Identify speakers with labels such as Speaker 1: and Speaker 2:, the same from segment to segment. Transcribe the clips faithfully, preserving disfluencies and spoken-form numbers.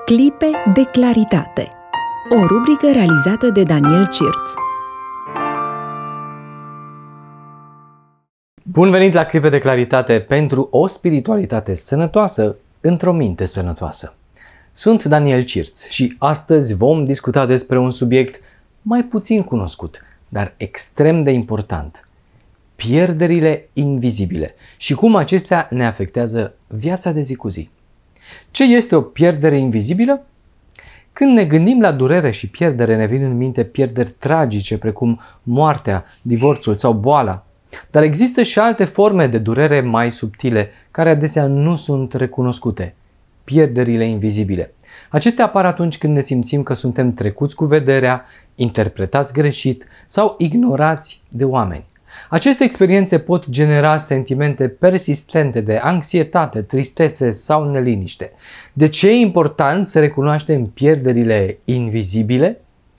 Speaker 1: Clipe de claritate. O rubrică realizată de Daniel Cirț.
Speaker 2: Bun venit la Clipe de claritate pentru o spiritualitate sănătoasă într-o minte sănătoasă. Sunt Daniel Cirț și astăzi vom discuta despre un subiect mai puțin cunoscut, dar extrem de important. Pierderile invizibile și cum acestea ne afectează viața de zi cu zi. Ce este o pierdere invizibilă? Când ne gândim la durere și pierdere, ne vin în minte pierderi tragice precum moartea, divorțul sau boala. Dar există și alte forme de durere mai subtile, care adesea nu sunt recunoscute. Pierderile invizibile. Acestea apar atunci când ne simțim că suntem trecuți cu vederea, interpretați greșit sau ignorați de oameni. Aceste experiențe pot genera sentimente persistente de anxietate, tristețe sau neliniște. De ce e important să recunoaștem pierderile invizibile?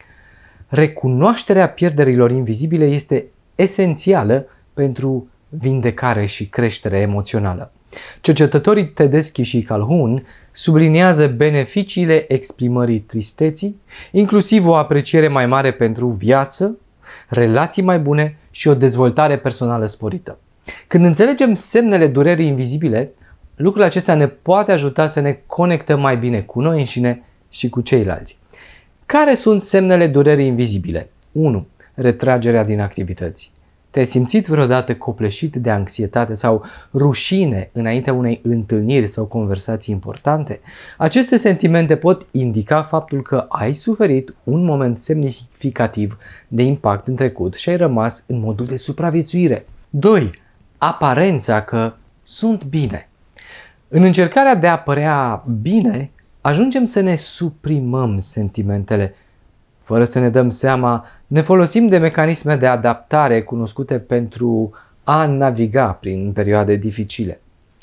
Speaker 2: Recunoașterea pierderilor invizibile este esențială pentru vindecare și creștere emoțională. Cercetătorii Tedeschi și Calhoun subliniază beneficiile exprimării tristeții, inclusiv o apreciere mai mare pentru viață, relații mai bune și o dezvoltare personală sporită. Când înțelegem semnele durerii invizibile, lucrul acesta ne poate ajuta să ne conectăm mai bine cu noi înșine și cu ceilalți. Care sunt semnele durerii invizibile? unu. Retragerea din activități. Te-ai simțit vreodată copleșit de anxietate sau rușine înaintea unei întâlniri sau conversații importante? Aceste sentimente pot indica faptul că ai suferit un moment semnificativ de impact în trecut și ai rămas în modul de supraviețuire. doi. Aparența că sunt bine. În încercarea de a părea bine, ajungem să ne suprimăm sentimentele. Fără să ne dăm seama, ne folosim de mecanisme de adaptare cunoscute pentru a naviga prin perioade dificile.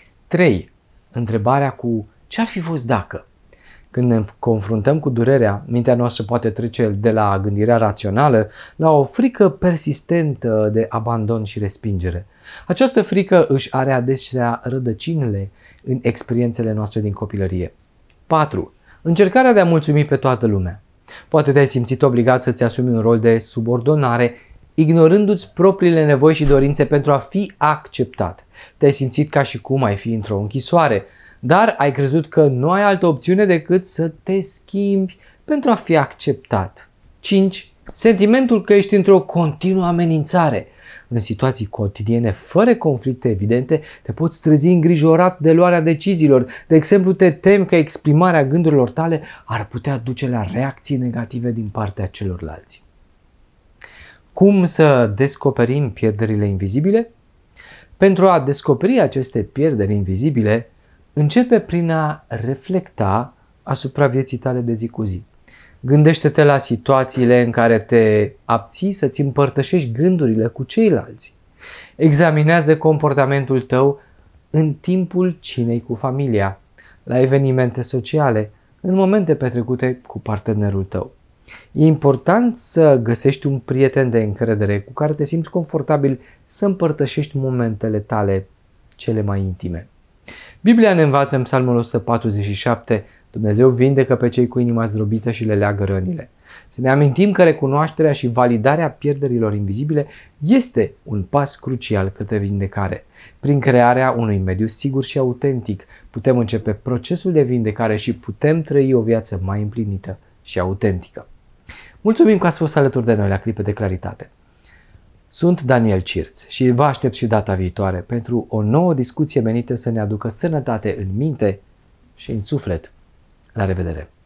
Speaker 2: trei. Întrebarea cu ce ar fi fost dacă? Când ne confruntăm cu durerea, mintea noastră poate trece de la gândirea rațională la o frică persistentă de abandon și respingere. Această frică își are adesea rădăcinile în experiențele noastre din copilărie. patru. Încercarea de a mulțumi pe toată lumea. Poate te-ai simțit obligat să-ți asumi un rol de subordonare, ignorându-ți propriile nevoi și dorințe pentru a fi acceptat. Te-ai simțit ca și cum ai fi într-o închisoare, dar ai crezut că nu ai altă opțiune decât să te schimbi pentru a fi acceptat. cinci. Sentimentul că ești într-o continuă amenințare. În situații cotidiene, fără conflicte evidente, te poți trezi îngrijorat de luarea deciziilor. De exemplu, te temi că exprimarea gândurilor tale ar putea duce la reacții negative din partea celorlalți. Cum să descoperim pierderile invizibile? Pentru a descoperi aceste pierderi invizibile, începe prin a reflecta asupra vieții tale de zi cu zi. Gândește-te la situațiile în care te abții să-ți împărtășești gândurile cu ceilalți. Examinează comportamentul tău în timpul cinei cu familia, la evenimente sociale, în momente petrecute cu partenerul tău. E important să găsești un prieten de încredere cu care te simți confortabil să împărtășești momentele tale cele mai intime. Biblia ne învață în Psalmul o sută patruzeci și șapte: Dumnezeu vindecă pe cei cu inima zdrobită și le leagă rănile. Să ne amintim că recunoașterea și validarea pierderilor invizibile este un pas crucial către vindecare. Prin crearea unui mediu sigur și autentic, putem începe procesul de vindecare și putem trăi o viață mai împlinită și autentică. Mulțumim că ați fost alături de noi la Clipe de Claritate. Sunt Daniel Cirț și vă aștept și data viitoare pentru o nouă discuție menită să ne aducă sănătate în minte și în suflet. La revedere!